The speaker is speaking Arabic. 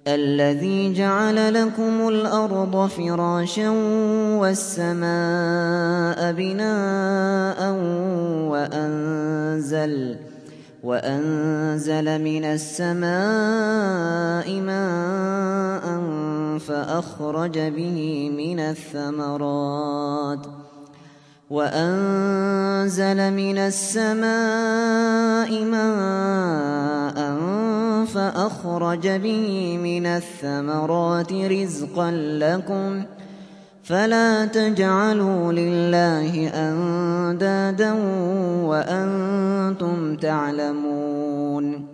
الذي جعل لكم الأرض فراشا والسماء بناء وأنزل من السماء ماء فأخرج به من الثمرات رزقا لكم فلا تجعلوا لله أندادا وأنتم تعلمون